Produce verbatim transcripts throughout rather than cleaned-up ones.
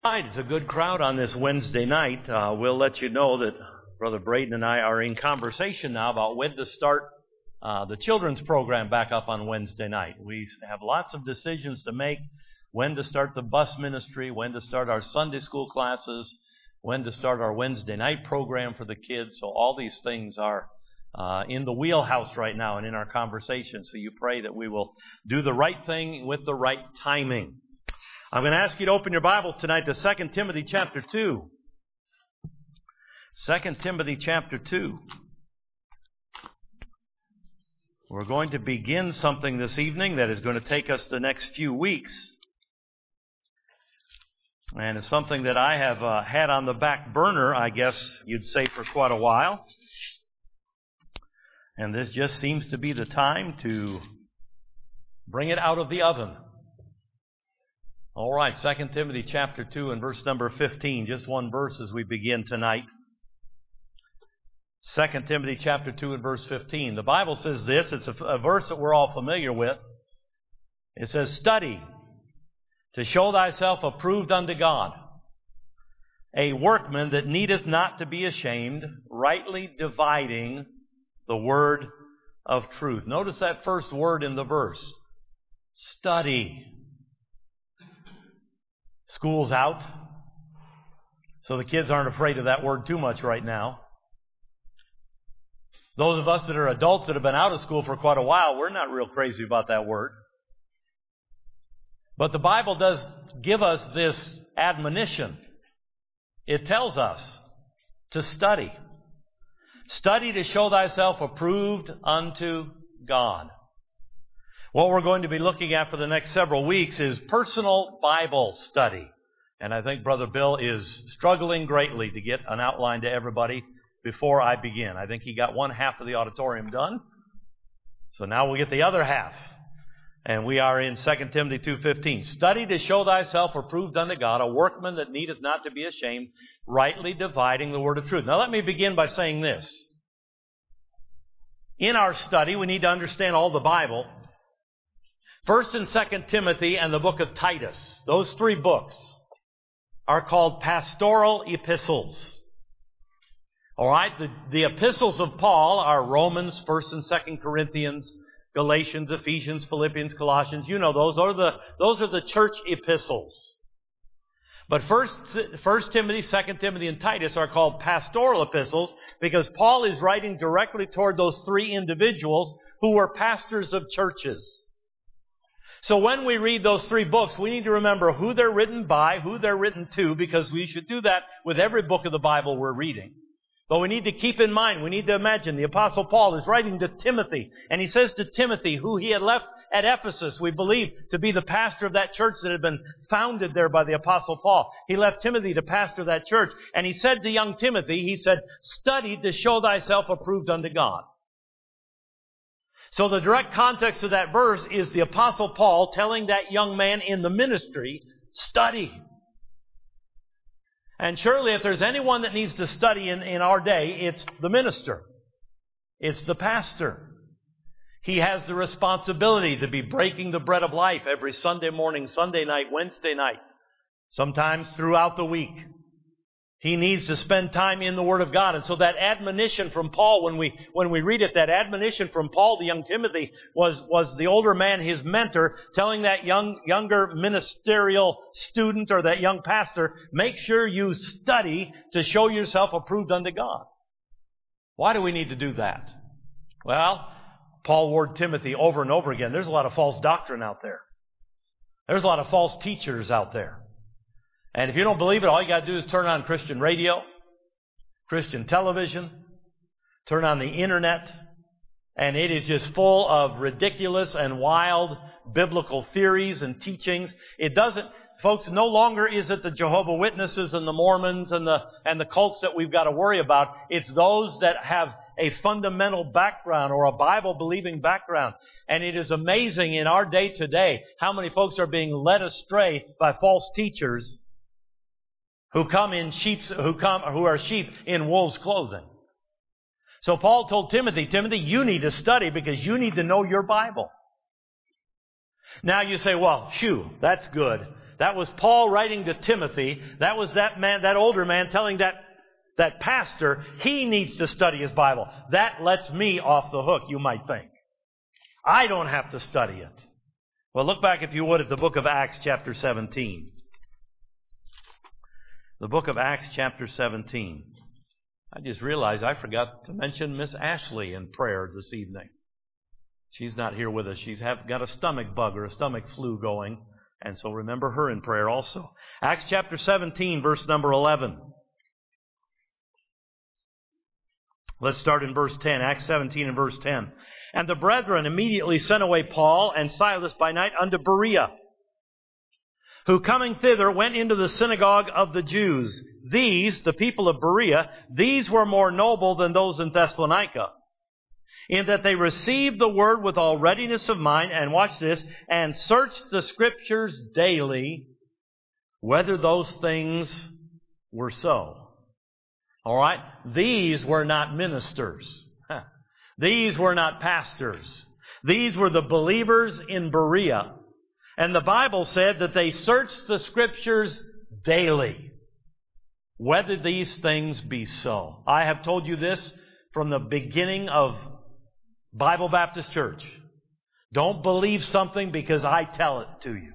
All right, it's a good crowd on this Wednesday night. Uh, we'll let you know that Brother Braden and I are in conversation now about when to start uh, the children's program back up on Wednesday night. We have lots of decisions to make: when to start the bus ministry, when to start our Sunday school classes, when to start our Wednesday night program for the kids. So all these things are uh, in the wheelhouse right now and in our conversation. So you pray that we will do the right thing with the right timing. I'm going to ask you to open your Bibles tonight to Second Timothy chapter two. Second Timothy chapter two. We're going to begin something this evening that is going to take us the next few weeks. And it's something that I have uh, had on the back burner, I guess you'd say, for quite a while. And this just seems to be the time to bring it out of the oven. All right, Second Timothy chapter two and verse number fifteen. Just one verse as we begin tonight. Second Timothy chapter two and verse fifteen. The Bible says this. It's a, a verse that we're all familiar with. It says, "Study to show thyself approved unto God, a workman that needeth not to be ashamed, rightly dividing the word of truth." Notice that first word in the verse. Study. School's out, so the kids aren't afraid of that word too much right now. Those of us that are adults that have been out of school for quite a while, we're not real crazy about that word. But the Bible does give us this admonition. It tells us to study. Study to show thyself approved unto God. What we're going to be looking at for the next several weeks is personal Bible study. And I think Brother Bill is struggling greatly to get an outline to everybody before I begin. I think he got one half of the auditorium done. So now we'll get the other half. And we are in Second Timothy two fifteen. "Study to show thyself approved unto God, a workman that needeth not to be ashamed, rightly dividing the word of truth." Now let me begin by saying this. In our study, we need to understand all the Bible. First and Second Timothy and the book of Titus, those three books are called pastoral epistles. All right, the, the epistles of Paul are Romans, First and Second Corinthians, Galatians, Ephesians, Philippians, Colossians. You know those. Those are the, those are the church epistles. But First, First Timothy, Second Timothy, and Titus are called pastoral epistles because Paul is writing directly toward those three individuals who were pastors of churches. So when we read those three books, we need to remember who they're written by, who they're written to, because we should do that with every book of the Bible we're reading. But we need to keep in mind, we need to imagine the Apostle Paul is writing to Timothy, and he says to Timothy, who he had left at Ephesus, we believe to be the pastor of that church that had been founded there by the Apostle Paul. He left Timothy to pastor that church, and he said to young Timothy, he said, "Study to show thyself approved unto God." So the direct context of that verse is the Apostle Paul telling that young man in the ministry, study. And surely if there's anyone that needs to study in, in our day, it's the minister. It's the pastor. He has the responsibility to be breaking the bread of life every Sunday morning, Sunday night, Wednesday night, sometimes throughout the week. He needs to spend time in the Word of God. And so that admonition from Paul, when we when we read it, that admonition from Paul to young Timothy was, was the older man, his mentor, telling that young younger ministerial student or that young pastor, make sure you study to show yourself approved unto God. Why do we need to do that? Well, Paul warned Timothy over and over again, there's a lot of false doctrine out there. There's a lot of false teachers out there. And if you don't believe it, all you got to do is turn on Christian radio, Christian television, turn on the internet, and it is just full of ridiculous and wild biblical theories and teachings. It doesn't, folks, no longer is it the Jehovah's Witnesses and the Mormons and the and the cults that we've got to worry about. It's those that have a fundamental background or a Bible-believing background. And it is amazing in our day today how many folks are being led astray by false teachers who come in sheep's, who come, who are sheep in wolves' clothing. So Paul told Timothy, Timothy, you need to study because you need to know your Bible. Now you say, well, shoo, that's good. That was Paul writing to Timothy. That was that man, that older man telling that, that pastor he needs to study his Bible. That lets me off the hook, you might think. I don't have to study it. Well, look back, if you would, at the book of Acts chapter seventeen. The book of Acts chapter seventeen. I just realized I forgot to mention Miss Ashley in prayer this evening. She's not here with us. She's have, got a stomach bug or a stomach flu going. And so remember her in prayer also. Acts chapter seventeen, verse number eleven. Let's start in verse ten. Acts seventeen and verse ten. And the brethren immediately sent away Paul and Silas by night unto Berea, who coming thither went into the synagogue of the Jews. These, the people of Berea, these were more noble than those in Thessalonica, in that they received the word with all readiness of mind, and watch this, and searched the Scriptures daily, whether those things were so. All right? These were not ministers. These were not pastors. These were the believers in Berea. And the Bible said that they searched the Scriptures daily, whether these things be so. I have told you this from the beginning of Bible Baptist Church. Don't believe something because I tell it to you.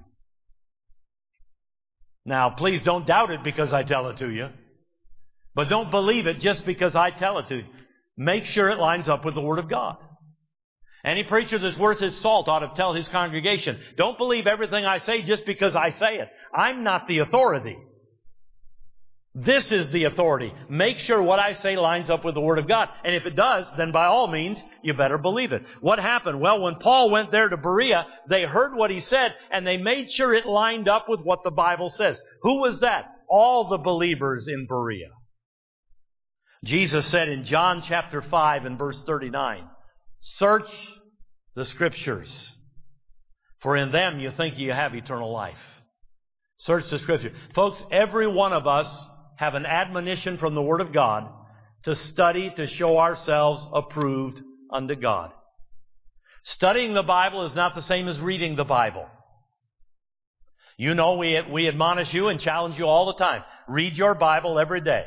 Now, please don't doubt it because I tell it to you. But don't believe it just because I tell it to you. Make sure it lines up with the Word of God. Any preacher that's worth his salt ought to tell his congregation, don't believe everything I say just because I say it. I'm not the authority. This is the authority. Make sure what I say lines up with the Word of God. And if it does, then by all means, you better believe it. What happened? Well, when Paul went there to Berea, they heard what he said, and they made sure it lined up with what the Bible says. Who was that? All the believers in Berea. Jesus said in John chapter five and verse thirty-nine, search the Scriptures, for in them you think you have eternal life. Search the Scripture. Folks, every one of us have an admonition from the Word of God to study to show ourselves approved unto God. Studying the Bible is not the same as reading the Bible. You know, we, we admonish you and challenge you all the time. Read your Bible every day.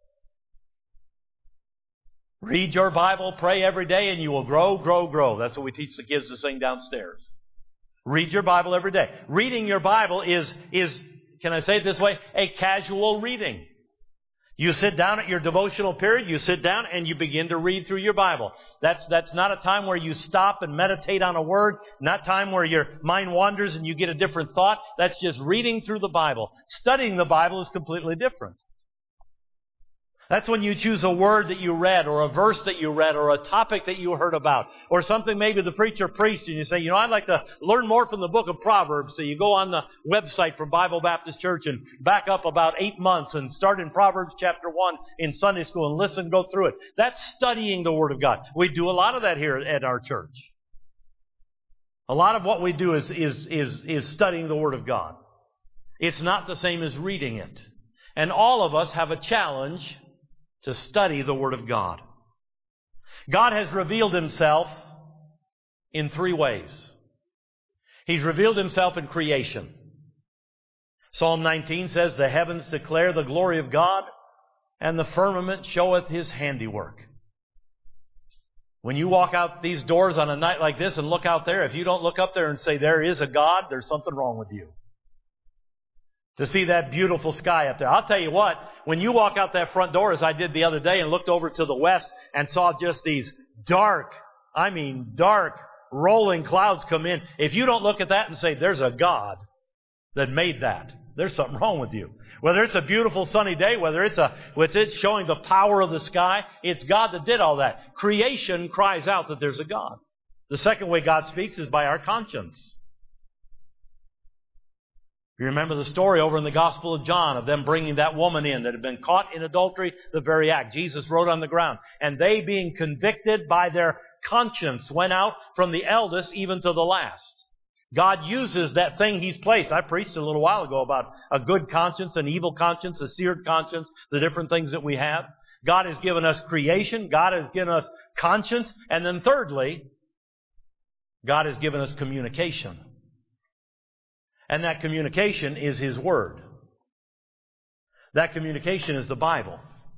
Read your Bible, pray every day, and you will grow, grow, grow. That's what we teach the kids to sing downstairs. Read your Bible every day. Reading your Bible is, is, can I say it this way, a casual reading. You sit down at your devotional period, you sit down and you begin to read through your Bible. That's, that's not a time where you stop and meditate on a word, not time where your mind wanders and you get a different thought. That's just reading through the Bible. Studying the Bible is completely different. That's when you choose a word that you read, or a verse that you read, or a topic that you heard about, or something maybe the preacher preached, and you say, you know, I'd like to learn more from the book of Proverbs. So you go on the website for Bible Baptist Church and back up about eight months and start in Proverbs chapter one in Sunday school and listen, go through it. That's studying the Word of God. We do a lot of that here at our church. A lot of what we do is, is, is, is studying the Word of God. It's not the same as reading it. And all of us have a challenge to study the Word of God. God has revealed Himself in three ways. He's revealed Himself in creation. Psalm nineteen says, the heavens declare the glory of God, and the firmament showeth His handiwork. When you walk out these doors on a night like this and look out there, if you don't look up there and say, there is a God, there's something wrong with you. To see that beautiful sky up there. I'll tell you what, when you walk out that front door, as I did the other day, and looked over to the west and saw just these dark, I mean dark, rolling clouds come in, if you don't look at that and say, there's a God that made that, there's something wrong with you. Whether it's a beautiful sunny day, whether it's a, whether it's showing the power of the sky, it's God that did all that. Creation cries out that there's a God. The second way God speaks is by our conscience. You remember the story over in the Gospel of John of them bringing that woman in that had been caught in adultery, the very act. Jesus wrote on the ground. And they, being convicted by their conscience, went out from the eldest even to the last. God uses that thing He's placed. I preached a little while ago about a good conscience, an evil conscience, a seared conscience, the different things that we have. God has given us creation. God has given us conscience. And then thirdly, God has given us communication. And that communication is His Word. That communication is the Bible.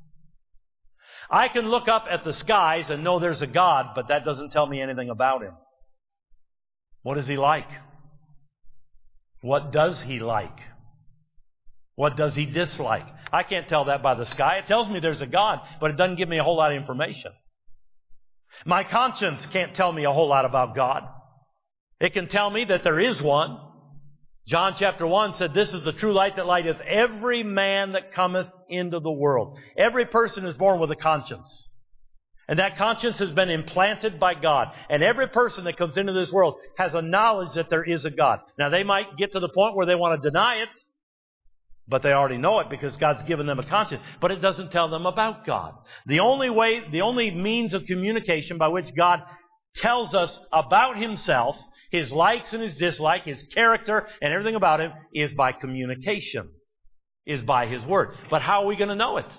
I can look up at the skies and know there's a God, but that doesn't tell me anything about Him. What is He like? What does He like? What does He dislike? I can't tell that by the sky. It tells me there's a God, but it doesn't give me a whole lot of information. My conscience can't tell me a whole lot about God. It can tell me that there is one. John chapter one said, "This is the true light that lighteth every man that cometh into the world." Every person is born with a conscience. And that conscience has been implanted by God. And every person that comes into this world has a knowledge that there is a God. Now, they might get to the point where they want to deny it, but they already know it because God's given them a conscience. But it doesn't tell them about God. The only way, the only means of communication by which God tells us about Himself, His likes and His dislikes, His character and everything about Him, is by communication, is by His Word. But how are we going to know it?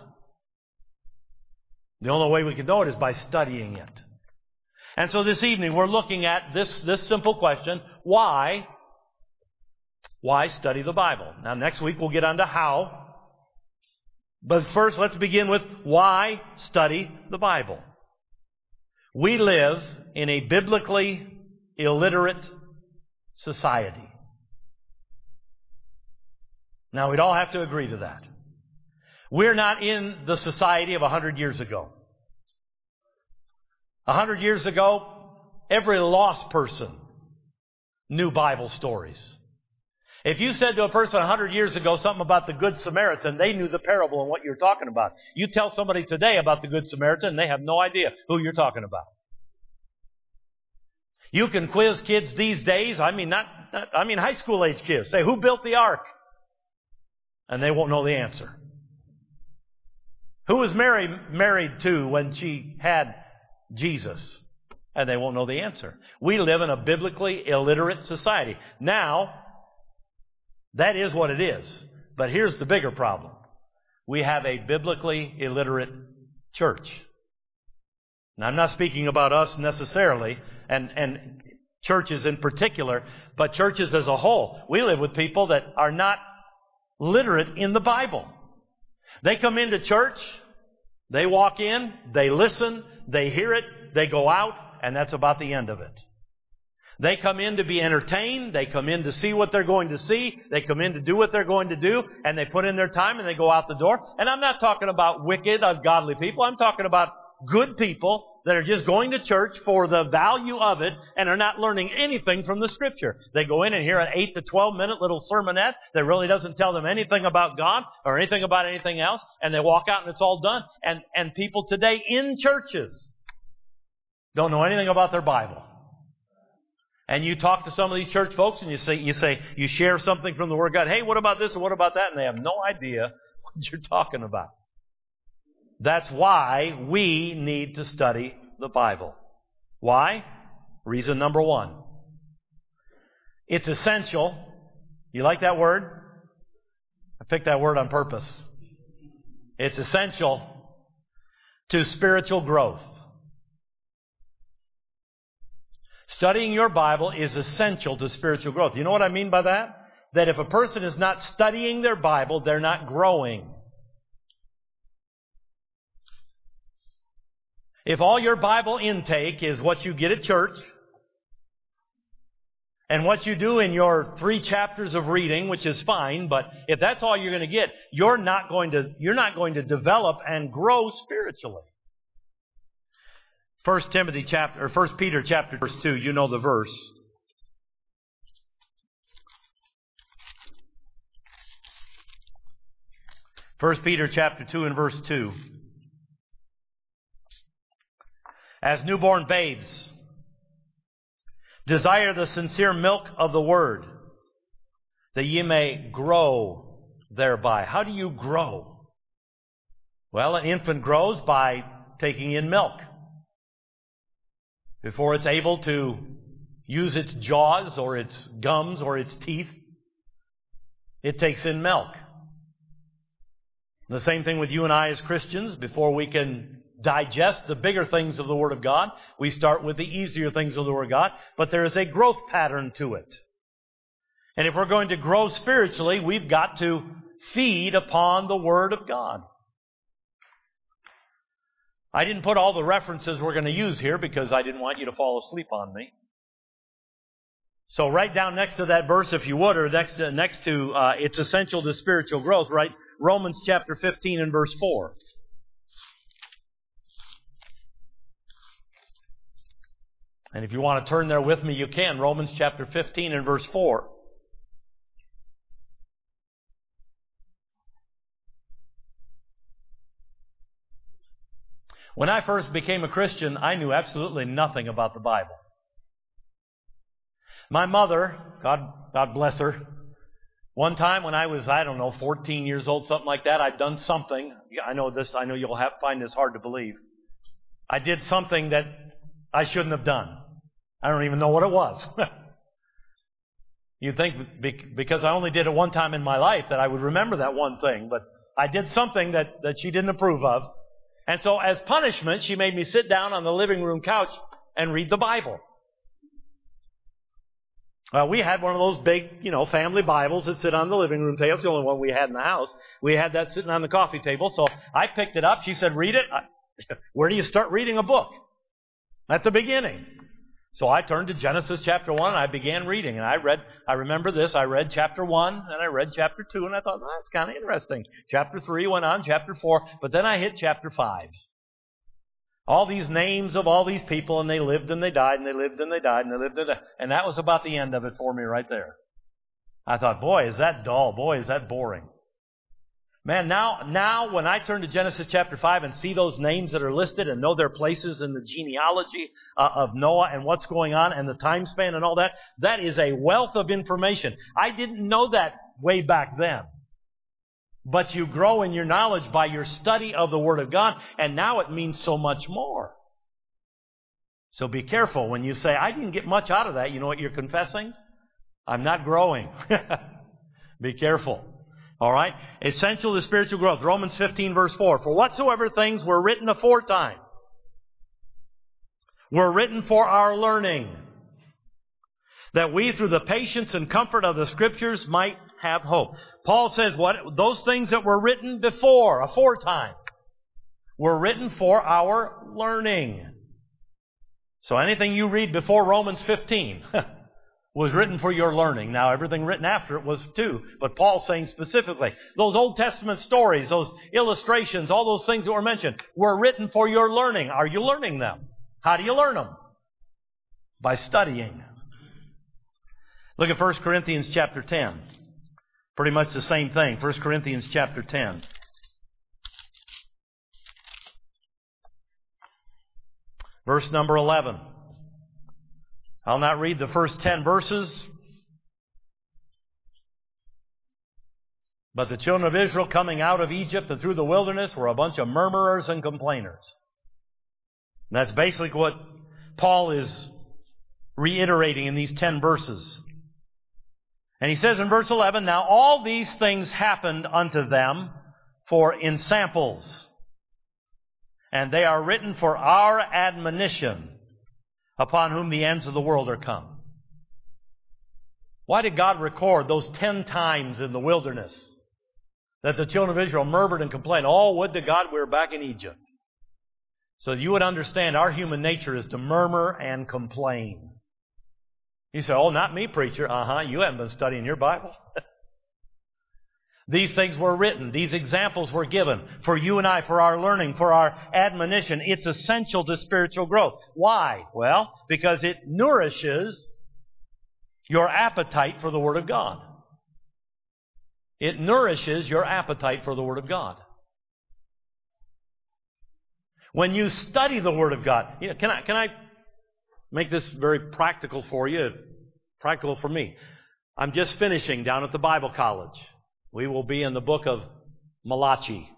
The only way we can know it is by studying it. And so this evening we're looking at this, this simple question: why? Why study the Bible? Now next week we'll get on to how. But first let's begin with why study the Bible. We live in a biblically illiterate society. Now, we'd all have to agree to that. We're not in the society of a hundred years ago. A hundred years ago, every lost person knew Bible stories. If you said to a person a hundred years ago something about the Good Samaritan, they knew the parable and what you're talking about. You tell somebody today about the Good Samaritan, and they have no idea who you're talking about. You can quiz kids these days. I mean, not, not I mean, high school age kids. Say, who built the ark? And they won't know the answer. Who was Mary married to when she had Jesus? And they won't know the answer. We live in a biblically illiterate society. Now, that is what it is. But here's the bigger problem. We have a biblically illiterate church. Now, I'm not speaking about us necessarily, and, and churches in particular, but churches as a whole. We live with people that are not literate in the Bible. They come into church, they walk in, they listen, they hear it, they go out, and that's about the end of it. They come in to be entertained, they come in to see what they're going to see, they come in to do what they're going to do, and they put in their time and they go out the door. And I'm not talking about wicked, ungodly people. I'm talking about good people that are just going to church for the value of it and are not learning anything from the Scripture. They go in and hear an eight to twelve minute little sermonette that really doesn't tell them anything about God or anything about anything else, and they walk out and it's all done. And, and people today in churches don't know anything about their Bible. And you talk to some of these church folks and you say, you say, you share something from the Word of God. Hey, what about this and what about that? And they have no idea what you're talking about. That's why we need to study the Bible. Why? Reason number one. It's essential. You like that word? I picked that word on purpose. It's essential to spiritual growth. Studying your Bible is essential to spiritual growth. You know what I mean by that? That if a person is not studying their Bible, they're not growing. If all your Bible intake is what you get at church, and what you do in your three chapters of reading, which is fine, but if that's all you're going to get, you're not going to, you're not going to develop and grow spiritually. First Timothy chapter, or First Peter chapter verse two, you know the verse. First Peter chapter two and verse two. As newborn babes, desire the sincere milk of the word, that ye may grow thereby. How do you grow? Well, an infant grows by taking in milk. Before it's able to use its jaws or its gums or its teeth, it takes in milk. The same thing with you and I as Christians. Before we can digest the bigger things of the Word of God, we start with the easier things of the Word of God, but there is a growth pattern to it. And if we're going to grow spiritually, we've got to feed upon the Word of God. I didn't put all the references we're going to use here because I didn't want you to fall asleep on me. So write down next to that verse, if you would, or next to, next to uh, it's essential to spiritual growth, right? Romans chapter fifteen and verse four. And if you want to turn there with me, you can. Romans chapter fifteen and verse four. When I first became a Christian, I knew absolutely nothing about the Bible. My mother, God, God bless her, one time when I was, I don't know, fourteen years old, something like that, I'd done something. I know this, I know you'll have, find this hard to believe. I did something that I shouldn't have done. I don't even know what it was. You'd think because I only did it one time in my life that I would remember that one thing, but I did something that, that she didn't approve of. And so as punishment, she made me sit down on the living room couch and read the Bible. Well, we had one of those big, you know, family Bibles that sit on the living room table. It's the only one we had in the house. We had that sitting on the coffee table. So I picked it up. She said, read it. I, where do you start reading a book? At the beginning. So I turned to Genesis chapter one and I began reading. And I read, I remember this, I read chapter one and I read chapter two and I thought, oh, that's kind of interesting. Chapter three went on, chapter four, but then I hit chapter five. All these names of all these people, and they lived and they died and they lived and they died and they lived and they died. And that was about the end of it for me right there. I thought, boy, is that dull. Boy, is that boring. Man, now, now when I turn to Genesis chapter five and see those names that are listed and know their places in the genealogy uh, of Noah and what's going on and the time span and all that, that is a wealth of information. I didn't know that way back then. But you grow in your knowledge by your study of the Word of God, and now it means so much more. So be careful when you say, I didn't get much out of that. You know what you're confessing? I'm not growing. Be careful. All right? Essential to spiritual growth. Romans fifteen verse four. For whatsoever things were written aforetime were written for our learning, that we through the patience and comfort of the Scriptures might have hope. Paul says what those things that were written before, aforetime, were written for our learning. So anything you read before Romans fifteen was written for your learning. Now, everything written after it was too. But Paul's saying specifically, those Old Testament stories, those illustrations, all those things that were mentioned, were written for your learning. Are you learning them? How do you learn them? By studying. Look at First Corinthians chapter ten. Pretty much the same thing. First Corinthians chapter ten. Verse number eleven. I'll not read the first ten verses. But the children of Israel coming out of Egypt and through the wilderness were a bunch of murmurers and complainers. And that's basically what Paul is reiterating in these ten verses. And he says in verse eleven, now all these things happened unto them for ensamples, and they are written for our admonition, upon whom the ends of the world are come. Why did God record those ten times in the wilderness that the children of Israel murmured and complained? Oh, would to God we were back in Egypt. So you would understand our human nature is to murmur and complain. You say, oh, not me, preacher. Uh-huh, you haven't been studying your Bible. These things were written. These examples were given for you and I, for our learning, for our admonition. It's essential to spiritual growth. Why? Well, because it nourishes your appetite for the Word of God. It nourishes your appetite for the Word of God. When you study the Word of God, you know, can I, can I make this very practical for you? Practical for me. I'm just finishing down at the Bible college. We will be in the book of Malachi.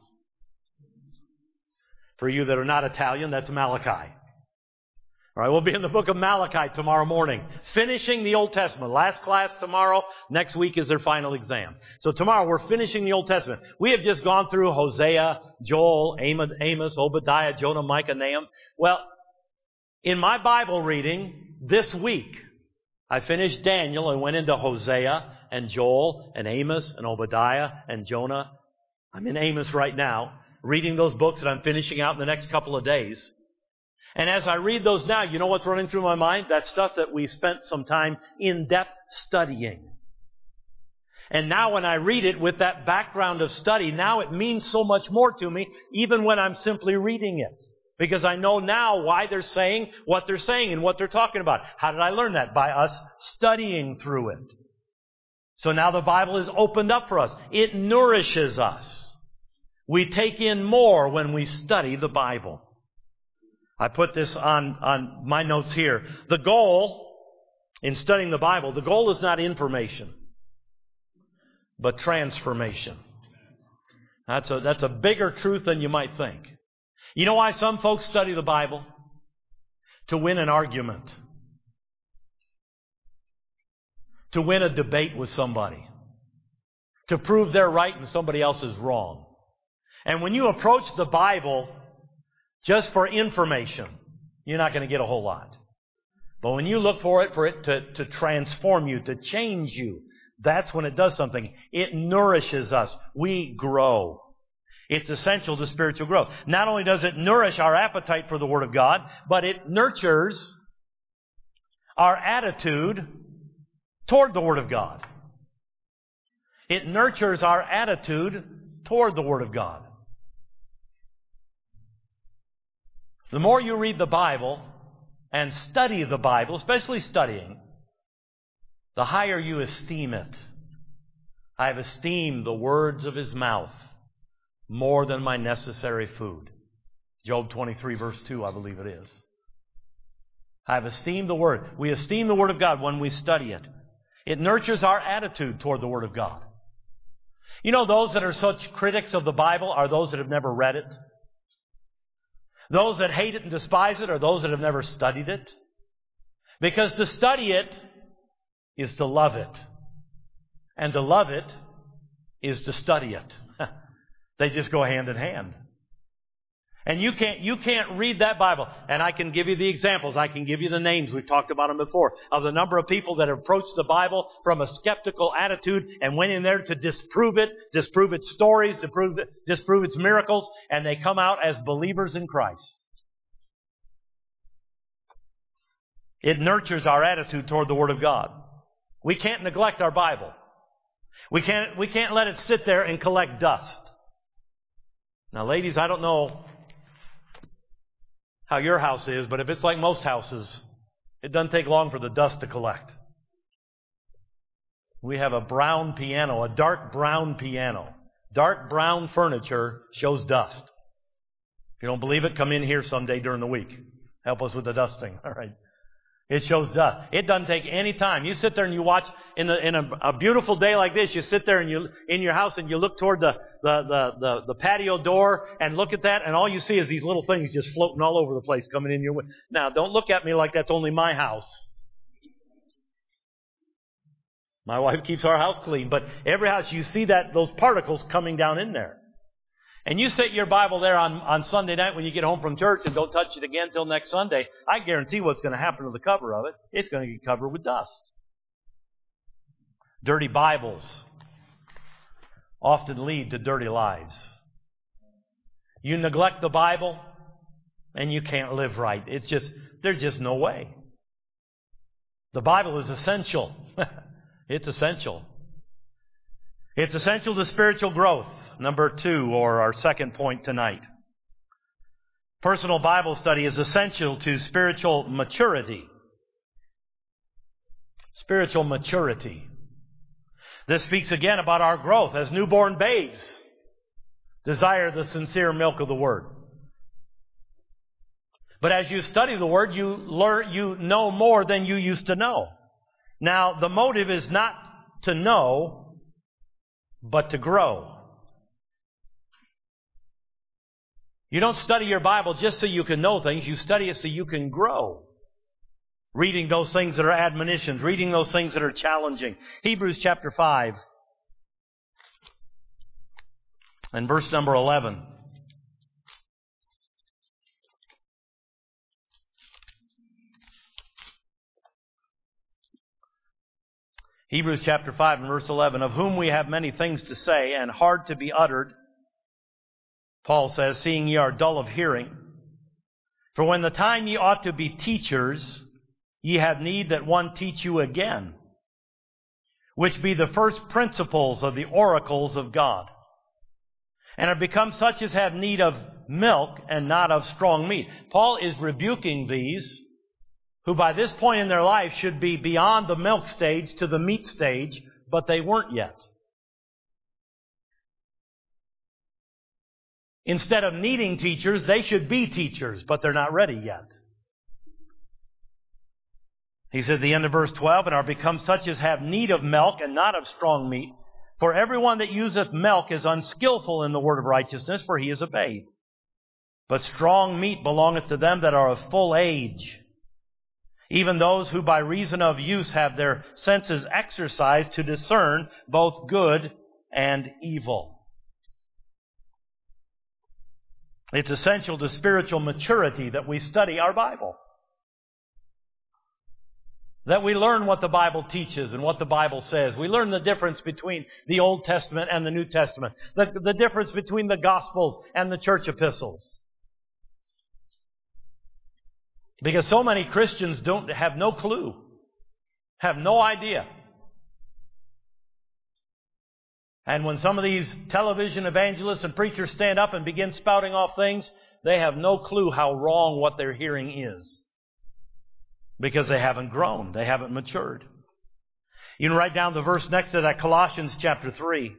For you that are not Italian, that's Malachi. All right, we'll be in the book of Malachi tomorrow morning, finishing the Old Testament. Last class tomorrow. Next week is their final exam. So tomorrow we're finishing the Old Testament. We have just gone through Hosea, Joel, Amos, Obadiah, Jonah, Micah, Nahum. Well, in my Bible reading this week, I finished Daniel and went into Hosea, and Joel and Amos and Obadiah and Jonah. I'm in Amos right now, reading those books that I'm finishing out in the next couple of days. And as I read those now, you know what's running through my mind? That stuff that we spent some time in-depth studying. And now when I read it with that background of study, now it means so much more to me, even when I'm simply reading it. Because I know now why they're saying what they're saying and what they're talking about. How did I learn that? By us studying through it. So now the Bible is opened up for us. It nourishes us. We take in more when we study the Bible. I put this on, on my notes here. The goal in studying the Bible, the goal is not information, but transformation. That's a, that's a bigger truth than you might think. You know why some folks study the Bible? To win an argument. To win a debate with somebody. To prove they're right and somebody else is wrong. And when you approach the Bible just for information, you're not going to get a whole lot. But when you look for it, for it to, to transform you, to change you, that's when it does something. It nourishes us. We grow. It's essential to spiritual growth. Not only does it nourish our appetite for the Word of God, but it nurtures our attitude toward the Word of God. It nurtures our attitude toward the Word of God. The more you read the Bible and study the Bible, especially studying, the higher you esteem it. I have esteemed the words of His mouth more than my necessary food. Job twenty-three, verse two, I believe it is. I have esteemed the Word. We esteem the Word of God when we study it. It nurtures our attitude toward the Word of God. You know, those that are such critics of the Bible are those that have never read it. Those that hate it and despise it are those that have never studied it. Because to study it is to love it. And to love it is to study it. They just go hand in hand. And you can't, you can't read that Bible. And I can give you the examples. I can give you the names. We've talked about them before. Of the number of people that approached the Bible from a skeptical attitude and went in there to disprove it, disprove its stories, disprove, it, disprove its miracles, and they come out as believers in Christ. It nurtures our attitude toward the Word of God. We can't neglect our Bible. We can't, we can't let it sit there and collect dust. Now, ladies, I don't know how your house is, but if it's like most houses, it doesn't take long for the dust to collect. We have a brown piano, a dark brown piano. Dark brown furniture shows dust. If you don't believe it, come in here someday during the week. Help us with the dusting. All right. It shows dust. It doesn't take any time. You sit there and you watch in, the, in a, a beautiful day like this. You sit there and you in your house and you look toward the, the, the, the, the patio door and look at that, and all you see is these little things just floating all over the place coming in your way. Now, don't look at me like that's only my house. My wife keeps our house clean, but every house you see that those particles coming down in there. And you set your Bible there on, on Sunday night when you get home from church and don't touch it again until next Sunday. I guarantee what's going to happen to the cover of it. It's going to get covered with dust. Dirty Bibles often lead to dirty lives. You neglect the Bible and you can't live right. It's just, there's just no way. The Bible is essential. It's essential. It's essential to spiritual growth. Number two, or our second point tonight. Personal Bible study is essential to spiritual maturity. Spiritual maturity. This speaks again about our growth as newborn babes. Desire the sincere milk of the Word. But as you study the Word, you learn, you know more than you used to know. Now, the motive is not to know, but to grow. You don't study your Bible just so you can know things. You study it so you can grow. Reading those things that are admonitions. Reading those things that are challenging. Hebrews chapter five. And verse number eleven. Hebrews chapter five and verse eleven, of whom we have many things to say and hard to be uttered, Paul says, seeing ye are dull of hearing. For when the time ye ought to be teachers, ye have need that one teach you again, which be the first principles of the oracles of God, and are become such as have need of milk and not of strong meat. Paul is rebuking these who by this point in their life should be beyond the milk stage to the meat stage, but they weren't yet. Instead of needing teachers, they should be teachers, but they're not ready yet. He said at the end of verse twelve, and are become such as have need of milk and not of strong meat. For everyone that useth milk is unskillful in the word of righteousness, for he is a babe. But strong meat belongeth to them that are of full age, even those who by reason of use have their senses exercised to discern both good and evil. It's essential to spiritual maturity that we study our Bible. That we learn what the Bible teaches and what the Bible says. We learn the difference between the Old Testament and the New Testament. The, the difference between the Gospels and the church epistles. Because so many Christians don't have no clue. Have no idea. And when some of these television evangelists and preachers stand up and begin spouting off things, they have no clue how wrong what they're hearing is. Because they haven't grown. They haven't matured. You can write down the verse next to that, Colossians chapter three.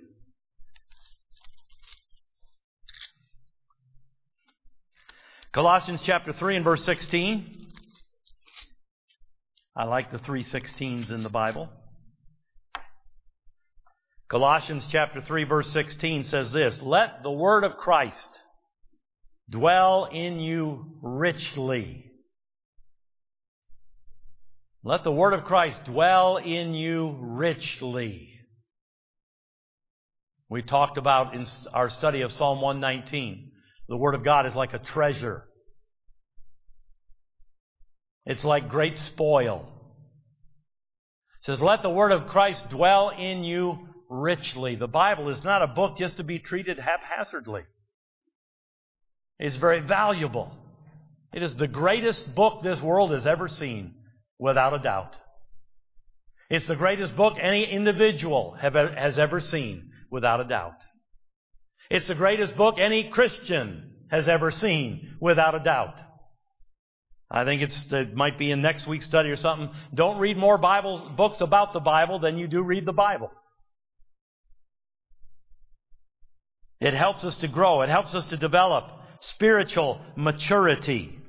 Colossians chapter three and verse sixteen. I like the three sixteens in the Bible. Colossians chapter three verse sixteen says this, let the word of Christ dwell in you richly. Let the word of Christ dwell in you richly. We talked about in our study of Psalm one nineteen. The word of God is like a treasure. It's like great spoil. It says, let the word of Christ dwell in you richly. The Bible is not a book just to be treated haphazardly. It's very valuable. It is the greatest book this world has ever seen, without a doubt. It's the greatest book any individual have, has ever seen, without a doubt. It's the greatest book any Christian has ever seen, without a doubt. I think it's, it might be in next week's study or something. Don't read more Bibles, books about the Bible than you do read the Bible. It helps us to grow. It helps us to develop spiritual maturity.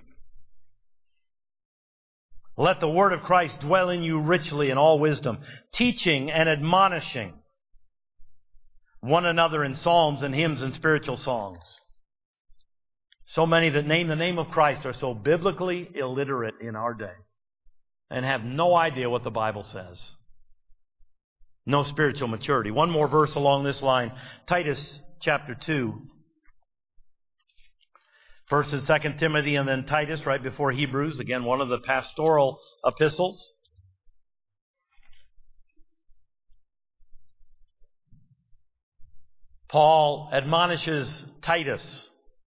Let the word of Christ dwell in you richly in all wisdom, teaching and admonishing one another in psalms and hymns and spiritual songs. So many that name the name of Christ are so biblically illiterate in our day and have no idea what the Bible says. No spiritual maturity. One more verse along this line, Titus chapter two. First and Second Timothy and then Titus right before Hebrews. Again, one of the pastoral epistles. Paul admonishes Titus.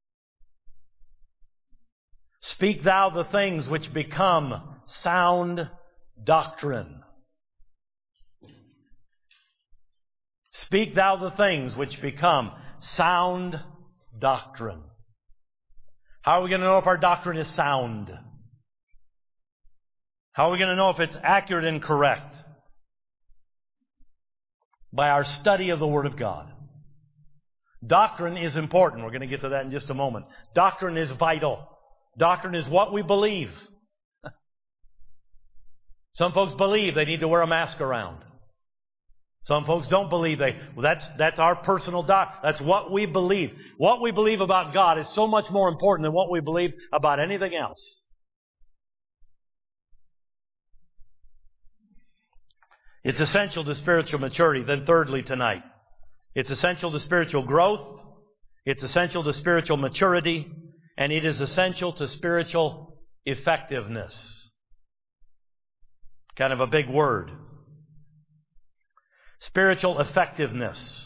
Speak thou the things which become sound doctrine. Speak thou the things which become sound doctrine. How are we going to know if our doctrine is sound? How are we going to know if it's accurate and correct? By our study of the Word of God. Doctrine is important. We're going to get to that in just a moment. Doctrine is vital. Doctrine is what we believe. Some folks believe they need to wear a mask around. Some folks don't believe they. Well, that's that's our personal doc. That's what we believe. What we believe about God is so much more important than what we believe about anything else. It's essential to spiritual maturity. Then thirdly tonight, it's essential to spiritual growth. It's essential to spiritual maturity. And it is essential to spiritual effectiveness. Kind of a big word. Spiritual effectiveness.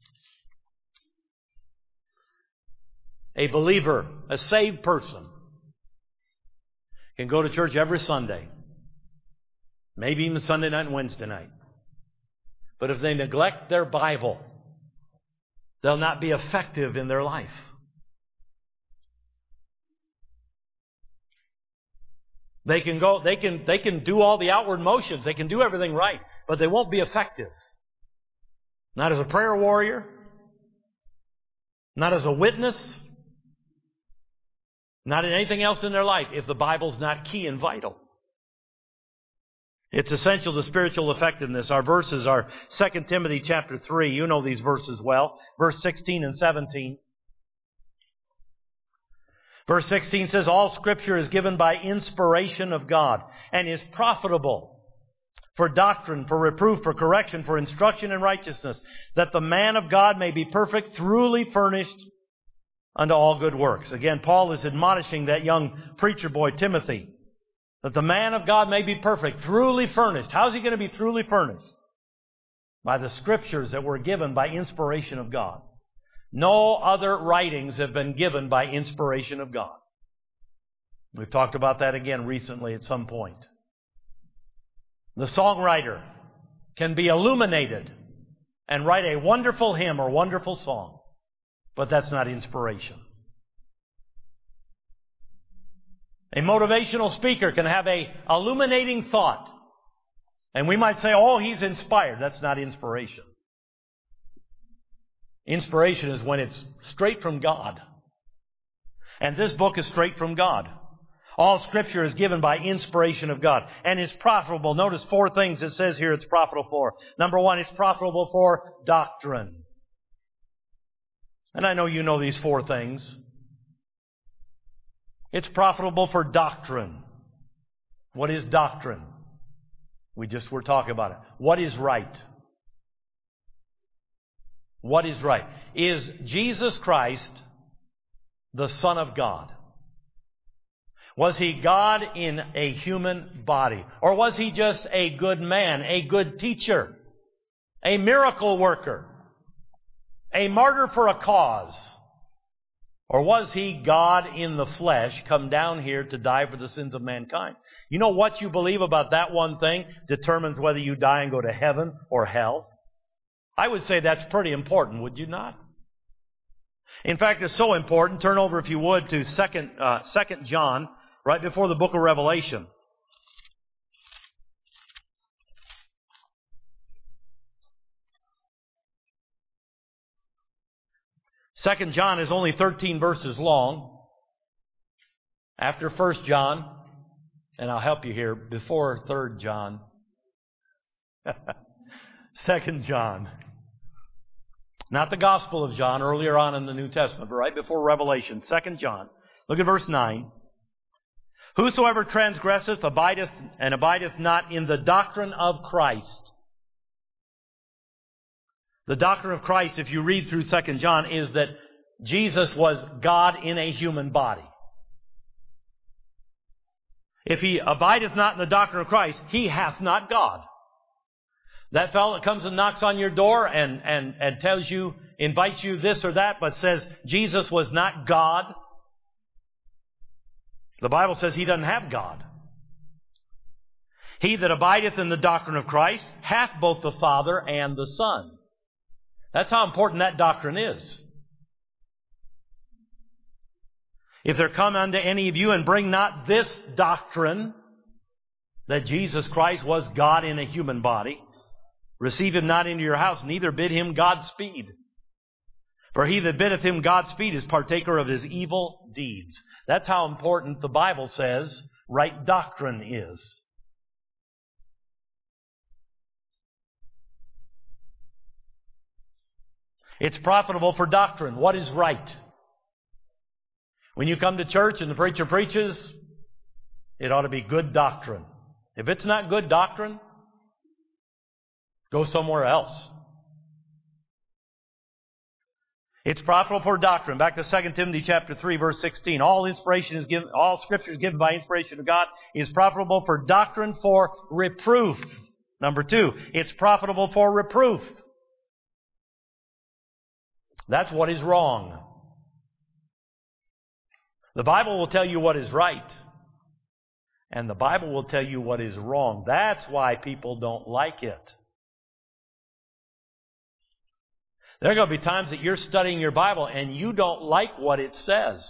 A believer, a saved person, can go to church every Sunday, maybe even Sunday night and Wednesday night. But if they neglect their Bible, they'll not be effective in their life. They can go, they can, they can do all the outward motions, they can do everything right, but they won't be effective. Not as a prayer warrior, not as a witness, not in anything else in their life if the Bible's not key and vital. It's essential to spiritual effectiveness. Our verses are Second Timothy chapter three. You know these verses well. Verse sixteen and seventeen. Verse sixteen says, all Scripture is given by inspiration of God and is profitable for doctrine, for reproof, for correction, for instruction in righteousness, that the man of God may be perfect, thoroughly furnished unto all good works. Again, Paul is admonishing that young preacher boy, Timothy, that the man of God may be perfect, thoroughly furnished. How's he going to be thoroughly furnished? By the Scriptures that were given by inspiration of God. No other writings have been given by inspiration of God. We've talked about that again recently at some point. The songwriter can be illuminated and write a wonderful hymn or wonderful song, but that's not inspiration. A motivational speaker can have a illuminating thought, and we might say, oh, he's inspired. That's not inspiration. Inspiration is when it's straight from God. And this book is straight from God. All Scripture is given by inspiration of God and is profitable. Notice four things it says here it's profitable for. Number one, it's profitable for doctrine. And I know you know these four things. It's profitable for doctrine. What is doctrine? We just were talking about it. What is right? What is right? Is Jesus Christ the Son of God? Was He God in a human body? Or was He just a good man, a good teacher, a miracle worker, a martyr for a cause? Or was He God in the flesh, come down here to die for the sins of mankind? You know what you believe about that one thing determines whether you die and go to heaven or hell. I would say that's pretty important, would you not? In fact, it's so important. Turn over, if you would, to Second uh, Second John, right before the book of Revelation. Second John is only thirteen verses long. After First John, and I'll help you here, before Third John. Second John. Not the Gospel of John, earlier on in the New Testament, but right before Revelation. Second John. Look at verse nine. Whosoever transgresseth abideth and abideth not in the doctrine of Christ. The doctrine of Christ, if you read through Second John, is that Jesus was God in a human body. If he abideth not in the doctrine of Christ, he hath not God. That fellow that comes and knocks on your door and, and, and tells you, invites you this or that, but says Jesus was not God. The Bible says he doesn't have God. He that abideth in the doctrine of Christ hath both the Father and the Son. That's how important that doctrine is. If there come unto any of you and bring not this doctrine, that Jesus Christ was God in a human body, receive him not into your house, neither bid him Godspeed. For he that biddeth him Godspeed is partaker of his evil deeds. That's how important the Bible says right doctrine is. It's profitable for doctrine. What is right? When you come to church and the preacher preaches, it ought to be good doctrine. If it's not good doctrine, go somewhere else. It's profitable for doctrine. Back to Second Timothy chapter three, verse sixteen. All inspiration is given, all Scripture is given by inspiration of God, is profitable for doctrine, for reproof. Number two, it's profitable for reproof. That's what is wrong. The Bible will tell you what is right. And the Bible will tell you what is wrong. That's why people don't like it. There are going to be times that you're studying your Bible and you don't like what it says.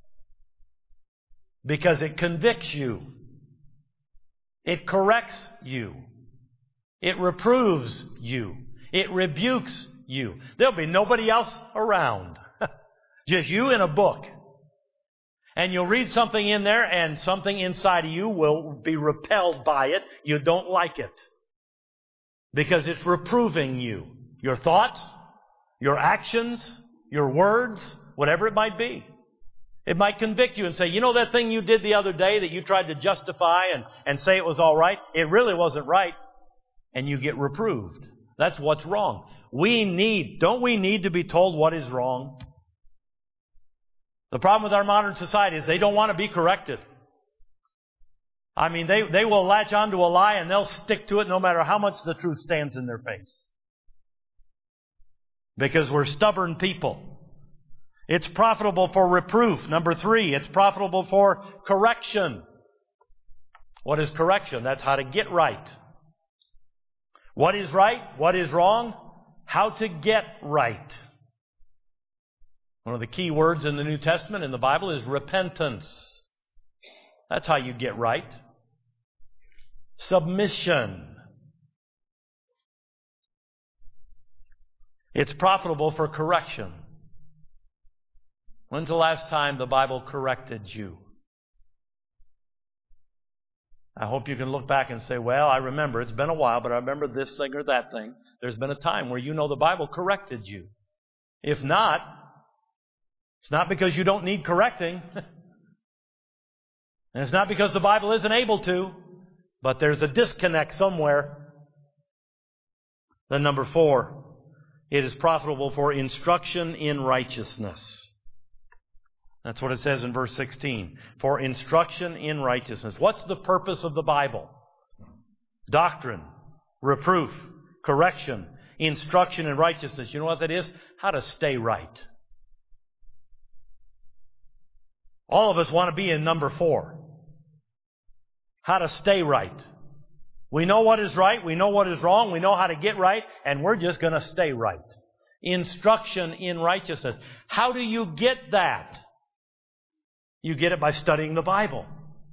Because it convicts you. It corrects you. It reproves you. It rebukes you. There'll be nobody else around. Just you in a book. And you'll read something in there and something inside of you will be repelled by it. You don't like it. Because it's reproving you. Your thoughts, your actions, your words, whatever it might be. It might convict you and say, you know that thing you did the other day that you tried to justify and, and say it was all right? It really wasn't right. And you get reproved. That's what's wrong. We need, don't we need to be told what is wrong? The problem with our modern society is they don't want to be corrected. I mean, they, they will latch onto a lie and they'll stick to it no matter how much the truth stands in their face. Because we're stubborn people. It's profitable for reproof. Number three, it's profitable for correction. What is correction? That's how to get right. What is right? What is wrong? How to get right. One of the key words in the New Testament in the Bible is repentance. That's how you get right. Submission. It's profitable for correction. When's the last time the Bible corrected you? I hope you can look back and say, well, I remember, it's been a while, but I remember this thing or that thing. There's been a time where you know the Bible corrected you. If not, it's not because you don't need correcting. And it's not because the Bible isn't able to, but there's a disconnect somewhere. Then number four, it is profitable for instruction in righteousness. That's what it says in verse sixteen. For instruction in righteousness. What's the purpose of the Bible? Doctrine, reproof, correction, instruction in righteousness. You know what that is? How to stay right. All of us want to be in number four. How to stay right. We know what is right. We know what is wrong. We know how to get right. And we're just going to stay right. Instruction in righteousness. How do you get that? You get it by studying the Bible.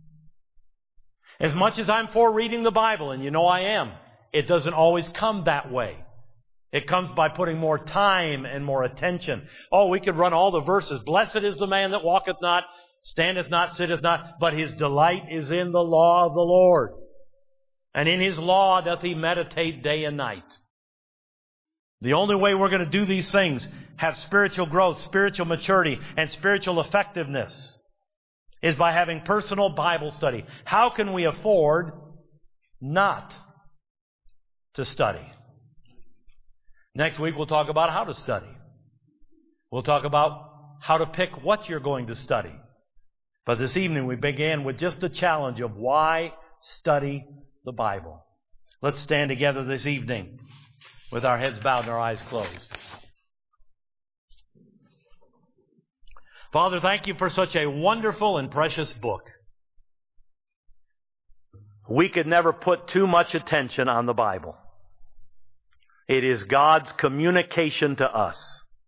As much as I'm for reading the Bible, and you know I am, it doesn't always come that way. It comes by putting more time and more attention. Oh, we could run all the verses. Blessed is the man that walketh not, standeth not, sitteth not, but his delight is in the law of the Lord. And in his law doth he meditate day and night. The only way we're going to do these things, have spiritual growth, spiritual maturity, and spiritual effectiveness, is by having personal Bible study. How can we afford not to study? Next week we'll talk about how to study. We'll talk about how to pick what you're going to study. But this evening we began with just the challenge of why study the Bible. Let's stand together this evening with our heads bowed and our eyes closed. Father, thank you for such a wonderful and precious book. We could never put too much attention on the Bible. It is God's communication to us.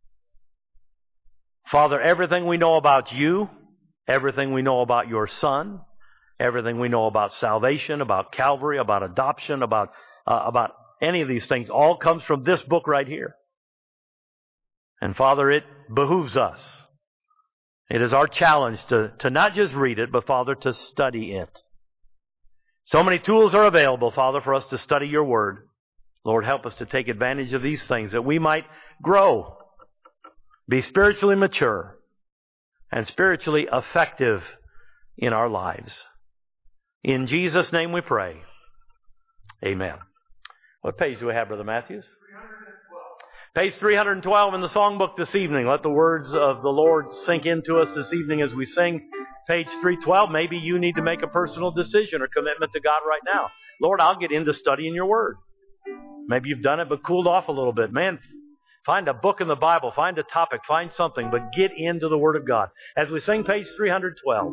Father, everything we know about you, everything we know about your Son, everything we know about salvation, about Calvary, about adoption, about, uh, about any of these things, all comes from this book right here. And Father, it behooves us. It is our challenge to, to not just read it, but, Father, to study it. So many tools are available, Father, for us to study your word. Lord, help us to take advantage of these things that we might grow, be spiritually mature, and spiritually effective in our lives. In Jesus' name we pray. Amen. What page do we have, Brother Matthews? Page three hundred twelve in the songbook this evening. Let the words of the Lord sink into us this evening as we sing page three twelve, maybe you need to make a personal decision or commitment to God right now. Lord, I'll get into studying your Word. Maybe you've done it but cooled off a little bit. Man, find a book in the Bible, find a topic, find something, but get into the Word of God. As we sing page three twelve.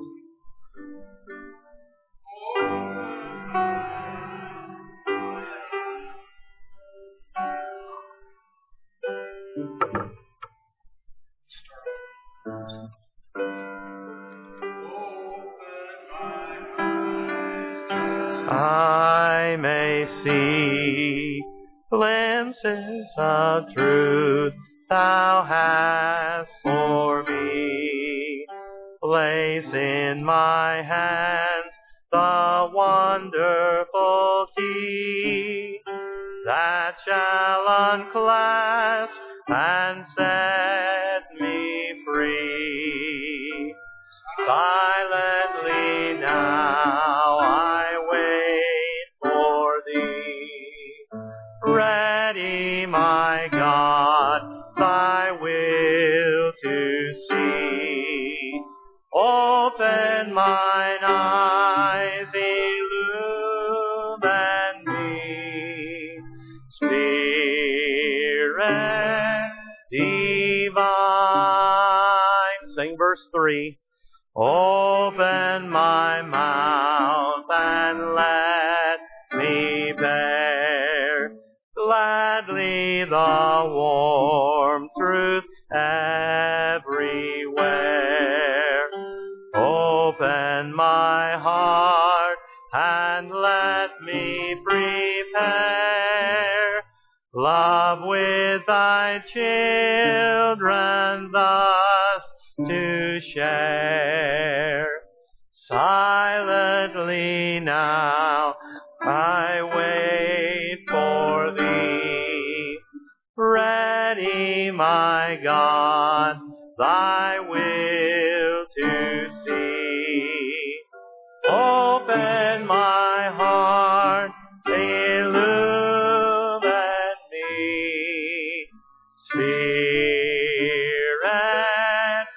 I may see glimpses of truth Thou hast for me. Place in my hands the wonderful key that shall unclasp and set me free. Silently now I wait for Thee, ready, my God, Thy will to see. Open mine eyes, illumine me, Spirit divine. Sing verse three. Open my mouth and let me bear gladly the warm truth everywhere. Open my heart and let me prepare love with Thy children thus to share. Silently now I wait for Thee, ready, my God, Thy will to see. Open my heart, illumine me, Spirit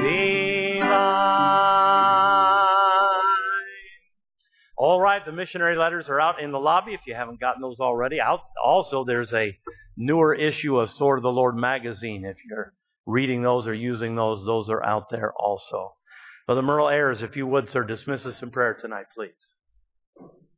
divine. All right, the missionary letters are out in the lobby if you haven't gotten those already. Out. Also, there's a newer issue of Sword of the Lord magazine. If you're reading those or using those, those are out there also. Brother Merle Ayers, if you would, sir, dismiss us in prayer tonight, please.